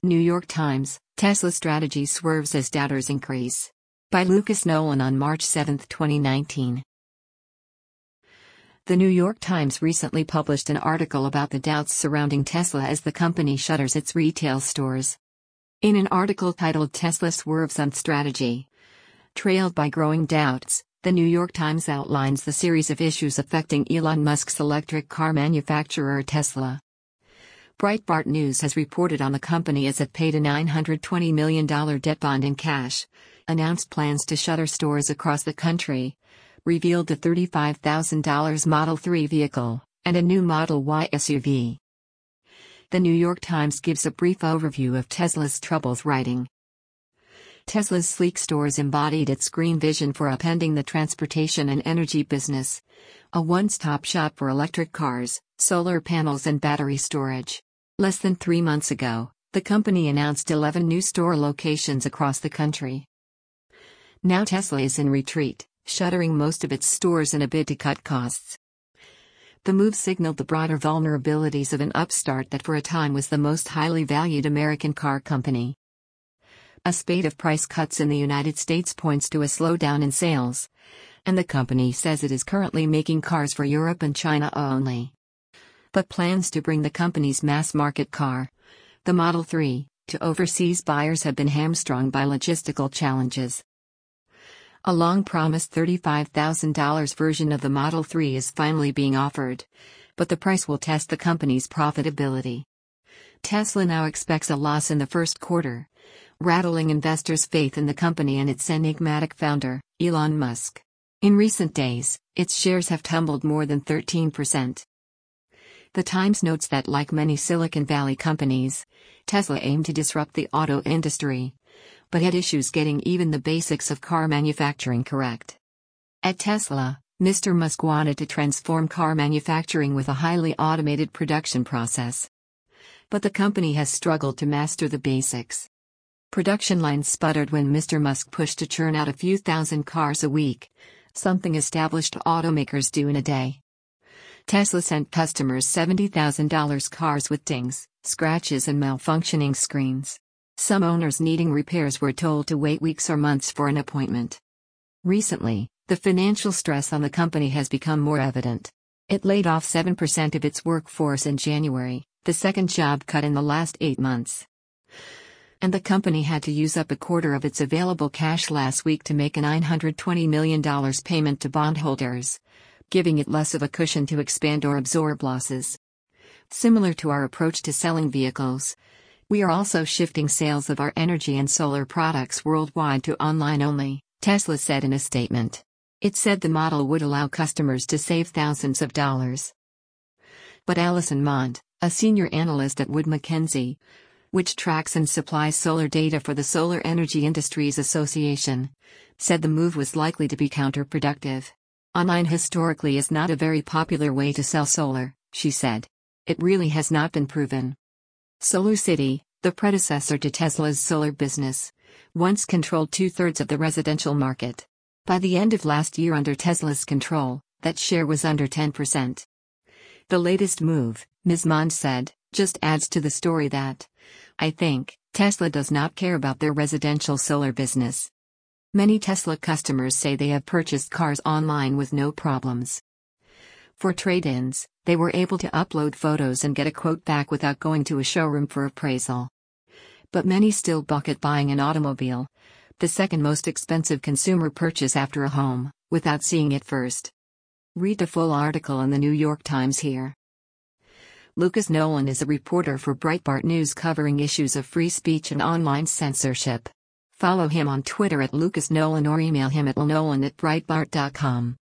New York Times, Tesla strategy swerves as doubters increase. By Lucas Nolan on March 7, 2019. The New York Times recently published an article about the doubts surrounding Tesla as the company shutters its retail stores. In an article titled Tesla Swerves on Strategy, Trailed by Growing Doubts, the New York Times outlines the series of issues affecting Elon Musk's electric car manufacturer Tesla. Breitbart News has reported on the company as it paid a $920 million debt bond in cash, announced plans to shutter stores across the country, revealed a $35,000 Model 3 vehicle, and a new Model Y SUV. The New York Times gives a brief overview of Tesla's troubles, writing, Tesla's sleek stores embodied its green vision for upending the transportation and energy business, a one-stop shop for electric cars, solar panels and battery storage. Less than 3 months ago, the company announced 11 new store locations across the country. Now Tesla is in retreat, shuttering most of its stores in a bid to cut costs. The move signaled the broader vulnerabilities of an upstart that for a time was the most highly valued American car company. A spate of price cuts in the United States points to a slowdown in sales, and the company says it is currently making cars for Europe and China only. But plans to bring the company's mass-market car, the Model 3, to overseas buyers have been hamstrung by logistical challenges. A long-promised $35,000 version of the Model 3 is finally being offered, but the price will test the company's profitability. Tesla now expects a loss in the first quarter, rattling investors' faith in the company and its enigmatic founder, Elon Musk. In recent days, its shares have tumbled more than 13%. The Times notes that like many Silicon Valley companies, Tesla aimed to disrupt the auto industry, but had issues getting even the basics of car manufacturing correct. At Tesla, Mr. Musk wanted to transform car manufacturing with a highly automated production process. But the company has struggled to master the basics. Production lines sputtered when Mr. Musk pushed to churn out a few thousand cars a week, something established automakers do in a day. Tesla sent customers $70,000 cars with dings, scratches and malfunctioning screens. Some owners needing repairs were told to wait weeks or months for an appointment. Recently, the financial stress on the company has become more evident. It laid off 7% of its workforce in January, the second job cut in the last 8 months. And the company had to use up a quarter of its available cash last week to make a $920 million payment to bondholders, giving it less of a cushion to expand or absorb losses. Similar to our approach to selling vehicles, we are also shifting sales of our energy and solar products worldwide to online only, Tesla said in a statement. It said the model would allow customers to save thousands of dollars. But Allison Mond, a senior analyst at Wood Mackenzie, which tracks and supplies solar data for the Solar Energy Industries Association, said the move was likely to be counterproductive. Online historically is not a very popular way to sell solar, she said. It really has not been proven. SolarCity, the predecessor to Tesla's solar business, once controlled 2/3 of the residential market. By the end of last year under Tesla's control, that share was under 10%. The latest move, Ms. Mond said, just adds to the story that, I think, Tesla does not care about their residential solar business. Many Tesla customers say they have purchased cars online with no problems. For trade-ins, they were able to upload photos and get a quote back without going to a showroom for appraisal. But many still balk at buying an automobile, the second most expensive consumer purchase after a home, without seeing it first. Read the full article in the New York Times here. Lucas Nolan is a reporter for Breitbart News covering issues of free speech and online censorship. Follow him on Twitter at Lucas Nolan or email him at lnolan@breitbart.com.